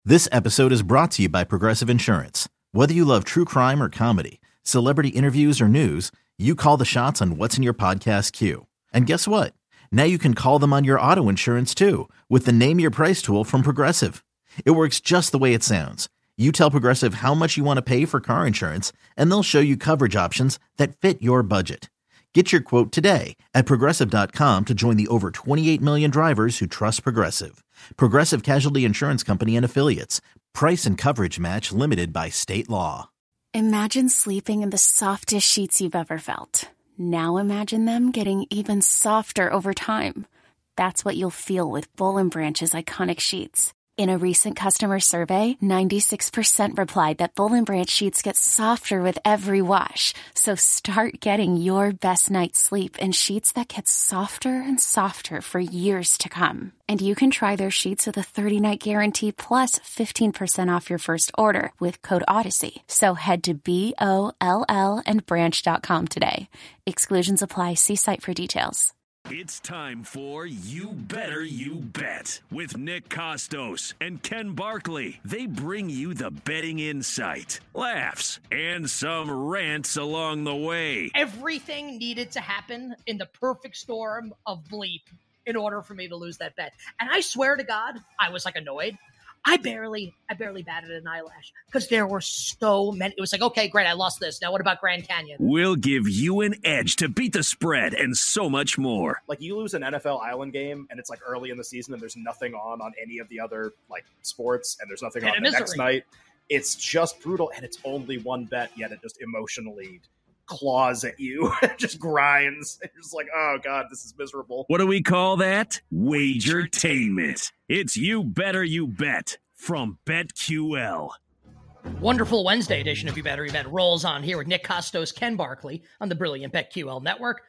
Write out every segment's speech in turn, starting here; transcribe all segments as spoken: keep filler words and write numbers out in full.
This episode is brought to you by Progressive Insurance. Whether you love true crime or comedy, celebrity interviews or news, you call the shots on what's in your podcast queue. And guess what? Now you can call them on your auto insurance too with the Name Your Price tool from Progressive. It works just the way it sounds. You tell Progressive how much you want to pay for car insurance, and they'll show you coverage options that fit your budget. Get your quote today at progressive dot com to join the over twenty-eight million drivers who trust Progressive. Progressive Casualty Insurance Company and Affiliates. Price and coverage match limited by state law. Imagine sleeping in the softest sheets you've ever felt. Now imagine them getting even softer over time. That's what you'll feel with Boll and Branch's iconic sheets. In a recent customer survey, ninety-six percent replied that Boll and Branch sheets get softer with every wash. So start getting your best night's sleep in sheets that get softer and softer for years to come. And you can try their sheets with a thirty-night guarantee plus fifteen percent off your first order with code Odyssey. So head to B O L L and branch dot com today. Exclusions apply. See site for details. It's time for You Better You Bet with Nick Kostos and Ken Barkley. They bring you the betting insight, laughs, and some rants along the way. Everything needed to happen in the perfect storm of bleep in order for me to lose that bet. And I swear to God, I was like annoyed. I barely, I barely batted an eyelash because there were so many. It was like, okay, great, I lost this. Now what about Grand Canyon? We'll give you an edge to beat the spread and so much more. Like, you lose an N F L Island game and it's like early in the season and there's nothing on on any of the other like sports and there's nothing And on a the misery. next night. It's just brutal, and it's only one bet, yet it just emotionally claws at you. It just grinds. You're just like, oh God, this is miserable. What do we call that? Wagertainment. It's You Better You Bet from BetQL. Wonderful Wednesday edition of You Better You Bet rolls on here with Nick Kostos, Ken Barkley on the brilliant BetQL network.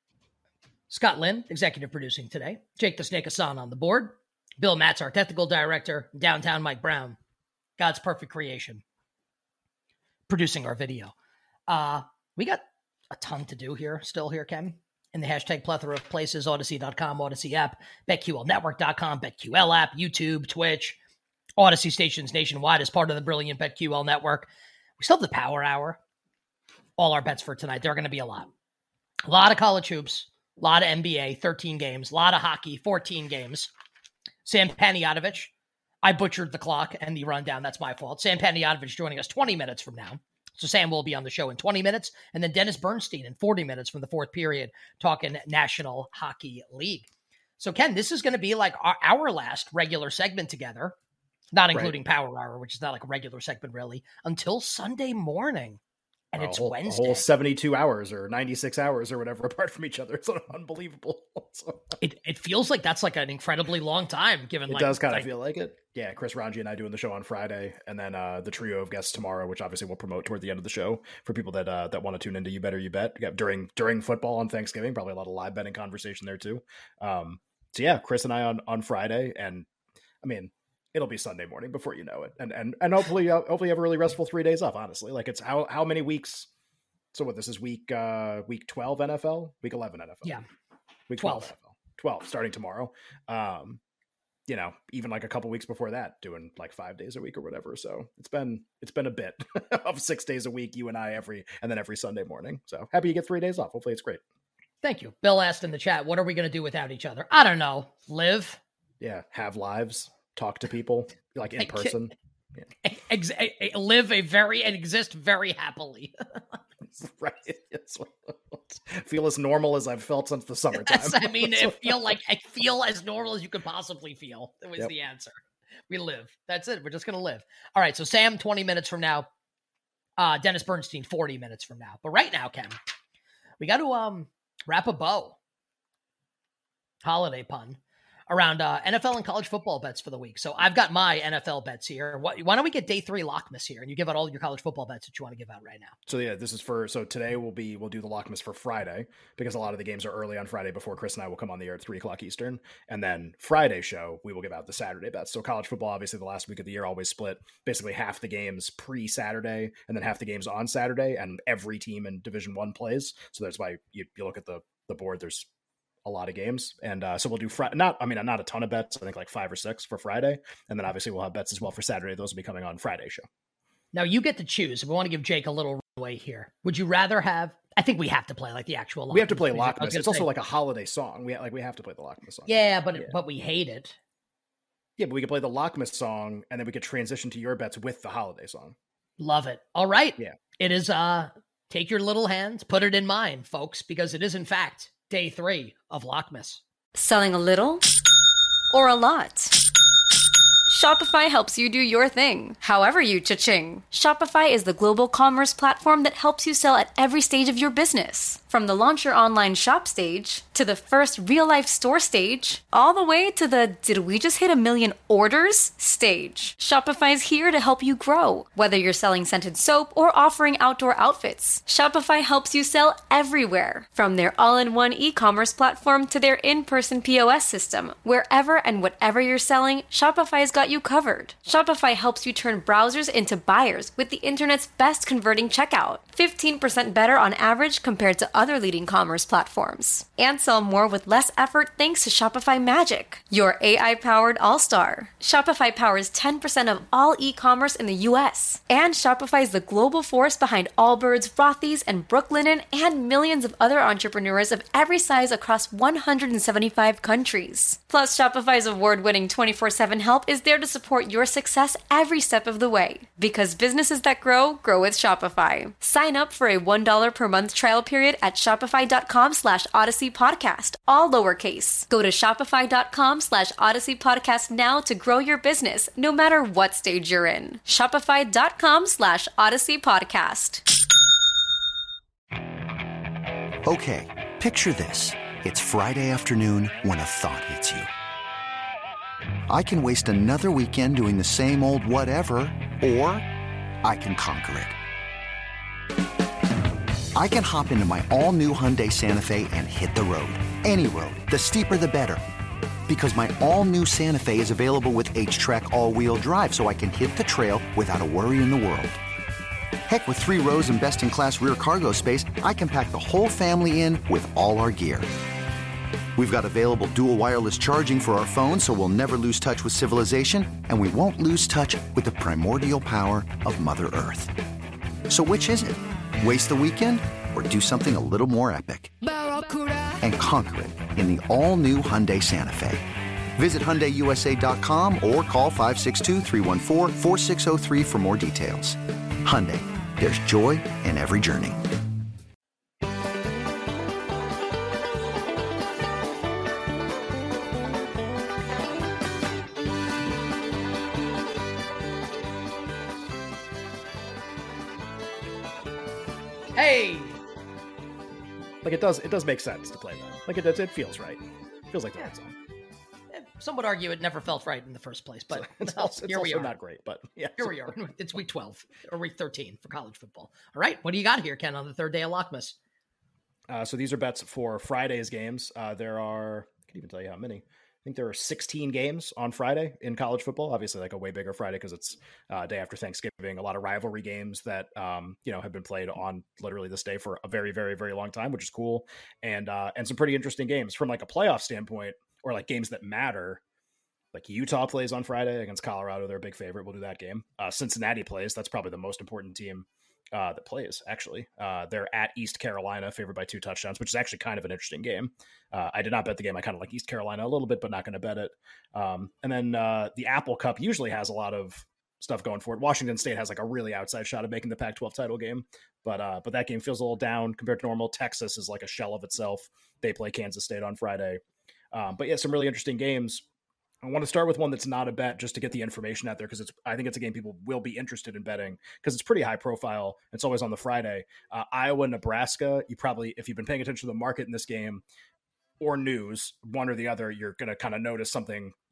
Scott Lynn, executive producing today. Jake the Snake Hassan on the board. Bill Matz, our technical director. Downtown Mike Brown, God's perfect creation, producing our video. Uh, we got a ton to do here, still here, Ken, in the hashtag plethora of places, Odyssey dot com, Odyssey app, BetQL network dot com, BetQL app, YouTube, Twitch, Odyssey stations nationwide as part of the brilliant BetQL network. We still have the Power Hour. All our bets for tonight. There are going to be a lot. A lot of college hoops, a lot of N B A, thirteen games, a lot of hockey, fourteen games. Sam Panayotovich. I butchered the clock and the rundown. That's my fault. Sam Panayotovich joining us twenty minutes from now. So Sam will be on the show in twenty minutes. And then Dennis Bernstein in forty minutes from the fourth period talking National Hockey League. So, Ken, this is going to be like our, our last regular segment together, not including right. Power Hour, which is not like a regular segment really, until Sunday morning. And a it's whole, Wednesday. A whole seventy-two hours or ninety-six hours or whatever apart from each other. It's unbelievable. it it feels like that's like an incredibly long time. Given It like, does kind of like, feel like it. Yeah, Chris Ranji and I doing the show on Friday, and then uh, the trio of guests tomorrow, which obviously we'll promote toward the end of the show for people that uh, that want to tune into You Better You Bet yeah, during during football on Thanksgiving. Probably a lot of live betting conversation there too. Um, so yeah, Chris and I on on Friday, and I mean, it'll be Sunday morning before you know it, and and and hopefully uh, hopefully have a really restful three days off. Honestly, like it's how how many weeks. So what, this is week uh, week twelve N F L, week eleven N F L. Yeah. Week twelve N F L. twelve starting tomorrow. Um, you know, even like a couple weeks before that, doing like five days a week or whatever. So it's been it's been a bit of six days a week, you and I every and then every Sunday morning. So happy you get three days off. Hopefully it's great. Thank you. Bill asked in the chat, what are we going to do without each other? I don't know. Live. Yeah. Have lives. Talk to people like in person. Yeah. Ex- live a very and exist very happily. Right. Yes. Feel as normal as I've felt since the summertime. Yes, I mean, I feel like I feel as normal as you could possibly feel. It was Yep. the answer. We live. That's it. We're just going to live. All right. So Sam, twenty minutes from now. Uh, Dennis Bernstein, forty minutes from now. But right now, Ken, we got to um wrap a bow. Holiday pun. Around uh, N F L and college football bets for the week. So I've got my N F L bets here. What, why don't we get day three Lockmas here and you give out all your college football bets that you want to give out right now? So yeah, this is for, so today will be, we'll do the Lockmas for Friday because a lot of the games are early on Friday before Chris and I will come on the air at three o'clock Eastern. And then Friday show, we will give out the Saturday bets. So college football, obviously the last week of the year always split basically half the games pre-Saturday and then half the games on Saturday, and every team in Division One plays. So that's why you, you look at the, the board, there's a lot of games. And uh, so we'll do Friday, not, I mean, not a ton of bets, I think like five or six for Friday. And then obviously we'll have bets as well for Saturday. Those will be coming on Friday show. Now you get to choose. We want to give Jake a little runway here. Would you rather have, I think we have to play like the actual Lockmas. We have to play Lockmas. It's say, also like a holiday song. We like, we have to play the Lockmas song. Yeah, but, yeah. but we hate it. Yeah, but we could play the Lockmas song and then we could transition to your bets with the holiday song. Love it. All right. Yeah. It is, uh, take your little hands, put it in mine, folks, because it is in fact day three of Lockmas. Selling a little or a lot? Shopify helps you do your thing, however you cha-ching. Shopify is the global commerce platform that helps you sell at every stage of your business. From the launch your online shop stage, to the first real-life store stage, all the way to the did we just hit a million orders stage. Shopify's here to help you grow. Whether you're selling scented soap or offering outdoor outfits, Shopify helps you sell everywhere. From their all-in-one e-commerce platform to their in-person P O S system, wherever and whatever you're selling, Shopify's got you covered. Shopify helps you turn browsers into buyers with the internet's best converting checkout. fifteen percent better on average compared to other leading commerce platforms. And sell more with less effort thanks to Shopify Magic, your A I-powered all-star. Shopify powers ten percent of all e-commerce in the U S. And Shopify is the global force behind Allbirds, Rothy's, and Brooklinen, and millions of other entrepreneurs of every size across one hundred seventy-five countries. Plus, Shopify's award-winning twenty-four seven help is there to support your success every step of the way. Because businesses that grow, grow with Shopify. Sign up for a one dollar per month trial period at shopify.com slash Odyssey Podcast, all lowercase. Go to shopify.com slash Odyssey Podcast now to grow your business, no matter what stage you're in. Shopify.com slash Odyssey Podcast. Okay, picture this. It's Friday afternoon when a thought hits you. I can waste another weekend doing the same old whatever, or I can conquer it. I can hop into my all-new Hyundai Santa Fe and hit the road. Any road. The steeper, the better. Because my all-new Santa Fe is available with H-Track all-wheel drive, so I can hit the trail without a worry in the world. Heck, with three rows and best-in-class rear cargo space, I can pack the whole family in with all our gear. We've got available dual wireless charging for our phones, so we'll never lose touch with civilization, and we won't lose touch with the primordial power of Mother Earth. So which is it? Waste the weekend or do something a little more epic? And conquer it in the all-new Hyundai Santa Fe. Visit Hyundai U S A dot com or call five six two, three one four, four six zero three for more details. Hyundai, there's joy in every journey. Hey! Like it does, it does make sense to play that. Like it does, it feels right. It feels like the right song. Some would argue it never felt right in the first place, but so it's well, also, it's here we also are. Not great, but yeah, here we are. It's week twelve or week thirteen for college football. All right, what do you got here, Ken, on the third day of Lockmas? Uh, so these are bets for Friday's games. Uh, there are, I can't even tell you how many. I think there are sixteen games on Friday in college football. Obviously, like a way bigger Friday because it's uh, day after Thanksgiving. A lot of rivalry games that um, you know have been played on literally this day for a very, very, very long time, which is cool. And uh, and some pretty interesting games from like a playoff standpoint, or like games that matter. Like Utah plays on Friday against Colorado. They're a big favorite. We'll do that game. Uh, Cincinnati plays. That's probably the most important team uh, that plays, actually. Uh, they're at East Carolina, favored by two touchdowns, which is actually kind of an interesting game. Uh, I did not bet the game. I kind of like East Carolina a little bit, but not going to bet it. Um, and then uh, the Apple Cup usually has a lot of stuff going for it. Washington State has like a really outside shot of making the Pac twelve title game, but uh, but that game feels a little down compared to normal. Texas is like a shell of itself. They play Kansas State on Friday. Um, but yeah, some really interesting games. I want to start with one that's not a bet just to get the information out there because it's. I think it's a game people will be interested in betting because it's pretty high profile. It's always on the Friday. Uh, Iowa, Nebraska. You probably, if you've been paying attention to the market in this game or news, one or the other, you're going to kind of notice something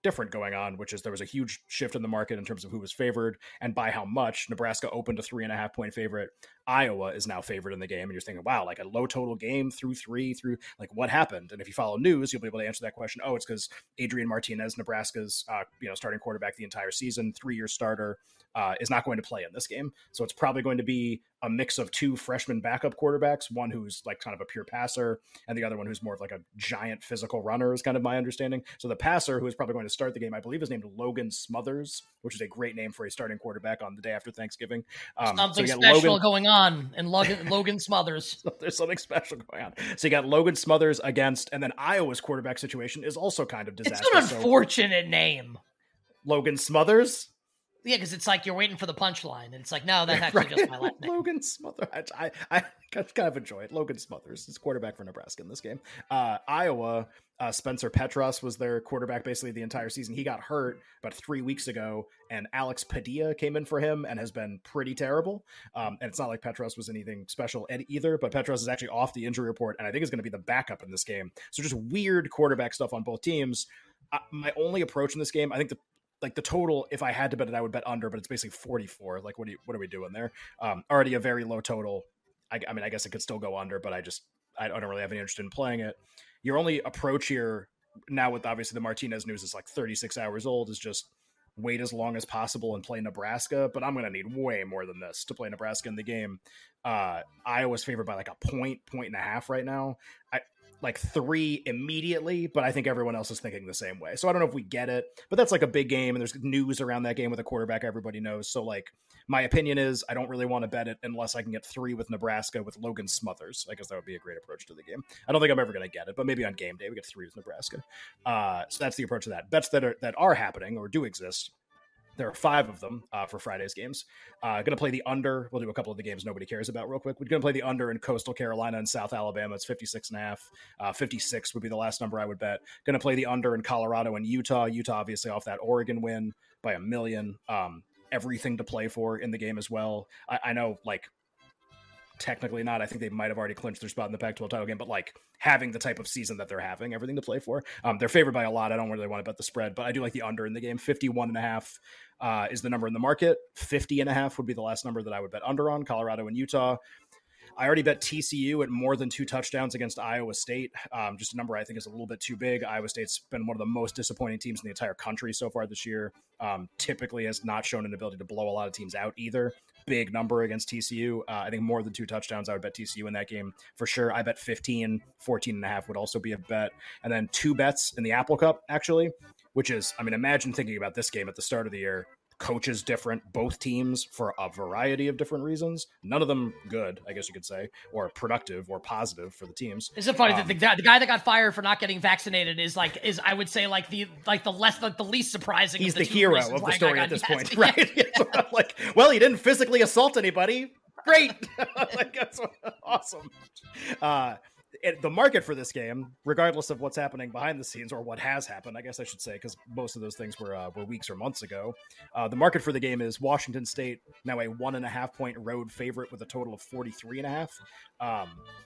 different going on, which is there was a huge shift in the market in terms of who was favored and by how much. Nebraska opened a three and a half point favorite. Iowa is now favored in the game. And you're thinking, wow, like a low total game through three through like what happened? And if you follow news, you'll be able to answer that question. Oh, it's because Adrian Martinez, Nebraska's, uh, you know, starting quarterback the entire season, three-year starter, uh, is not going to play in this game. So it's probably going to be a mix of two freshman backup quarterbacks, one who's like kind of a pure passer and the other one who's more of like a giant physical runner is kind of my understanding. So the passer who is probably going to start the game, I believe is named Logan Smothers, which is a great name for a starting quarterback on the day after Thanksgiving. Um, something so special Logan, going on and Logan, Logan Smothers. so there's something special going on. So you got Logan Smothers against, and then Iowa's quarterback situation is also kind of disastrous. It's an unfortunate so, name. Logan Smothers? Yeah, because it's like you're waiting for the punchline, and it's like, no, that's actually right. just my last name. Logan Smothers. I, I, I kind of enjoy it. Logan Smothers is quarterback for Nebraska in this game. Uh, Iowa, uh, Spencer Petras was their quarterback basically the entire season. He got hurt about three weeks ago, and Alex Padilla came in for him and has been pretty terrible. Um, and it's not like Petras was anything special either, but Petras is actually off the injury report, and I think is going to be the backup in this game. So just weird quarterback stuff on both teams. Uh, my only approach in this game, I think the Like the total, if I had to bet it, I would bet under, but it's basically forty-four. Like, what do you, what are we doing there? Um, already a very low total. I, I mean, I guess it could still go under, but I just, I don't really have any interest in playing it. Your only approach here now with obviously the Martinez news is like thirty-six hours old is just wait as long as possible and play Nebraska. But I'm going to need way more than this to play Nebraska in the game. Uh, Iowa's favored by like a point, point and a half right now. I, like three immediately, but I think everyone else is thinking the same way. So I don't know if we get it, but that's like a big game and there's news around that game with a quarterback everybody knows. So like my opinion is I don't really want to bet it unless I can get three with Nebraska with Logan Smothers. I guess that would be a great approach to the game. I don't think I'm ever going to get it, but maybe on game day we get three with Nebraska. Uh, so that's the approach to that. Bets that are, that are happening or do exist. There are five of them uh, for Friday's games. Uh, going to play the under. We'll do a couple of the games nobody cares about real quick. We're going to play the under in Coastal Carolina and South Alabama. It's fifty-six and a half. Uh, fifty-six would be the last number I would bet. Going to play the under in Colorado and Utah. Utah obviously off that Oregon win by a million. Um, everything to play for in the game as well. I, I know like technically not. I think they might have already clinched their spot in the Pac twelve title game, but like having the type of season that they're having, everything to play for. Um, they're favored by a lot. I don't really want to bet the spread, but I do like the under in the game. fifty-one and a half uh, is the number in the market. fifty and a half would be the last number that I would bet under on Colorado and Utah. I already bet T C U at more than two touchdowns against Iowa State. Um, just a number I think is a little bit too big. Iowa State's been one of the most disappointing teams in the entire country so far this year. Um, typically has not shown an ability to blow a lot of teams out either. Big number against T C U. Uh, I think more than two touchdowns, I would bet T C U in that game for sure. I bet fifteen, fourteen and a half would also be a bet. And then two bets in the Apple Cup, actually, which is, I mean, imagine thinking about this game at the start of the year. Coaches different, both teams for a variety of different reasons. None of them good, I guess you could say, or productive or positive for the teams. Is it funny um, that the, the guy that got fired for not getting vaccinated is like, is I would say like the like the less like the least surprising. He's of the, the hero of the story at this yes, point, right? Yeah. Like, well, he didn't physically assault anybody. Great, like that's awesome. Uh, It, the market for this game, regardless of what's happening behind the scenes or what has happened, I guess I should say, because most of those things were uh, were weeks or months ago. Uh, the market for the game is Washington State, now a one and a half point road favorite with a total of forty-three and a half. Um,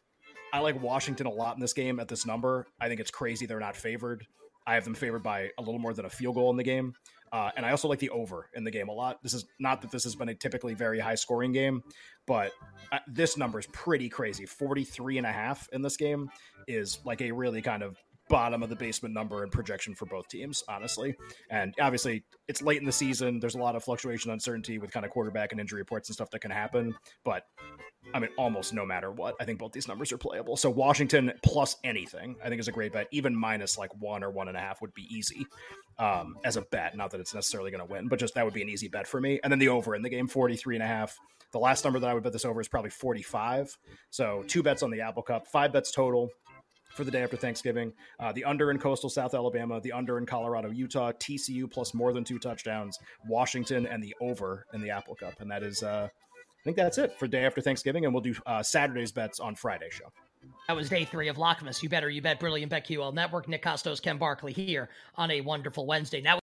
I like Washington a lot in this game at this number. I think it's crazy they're not favored. I have them favored by a little more than a field goal in the game. Uh, and I also like the over in the game a lot. This is not that this has been a typically very high scoring game, but uh, this number is pretty crazy. forty-three and a half in this game is like a really kind of bottom of the basement number and projection for both teams, honestly. And obviously it's late in the season. There's a lot of fluctuation, uncertainty with kind of quarterback and injury reports and stuff that can happen. But I mean, almost no matter what, I think both these numbers are playable. So Washington plus anything, I think is a great bet. Even minus like one or one and a half would be easy um, as a bet. Not that it's necessarily going to win, but just that would be an easy bet for me. And then the over in the game, forty-three and a half. The last number that I would bet this over is probably forty-five. So two bets on the Apple Cup, five bets total for the day after Thanksgiving. Uh, the under in Coastal South Alabama, the under in Colorado, Utah, T C U plus more than two touchdowns, Washington, and the over in the Apple Cup. And that is, uh, I think that's it for day after Thanksgiving. And we'll do uh, Saturday's bets on Friday's show. That was day three of Lockmas. You Better You Bet, Brilliant BetQL Network. Nick Costos, Ken Barkley here on a wonderful Wednesday. Now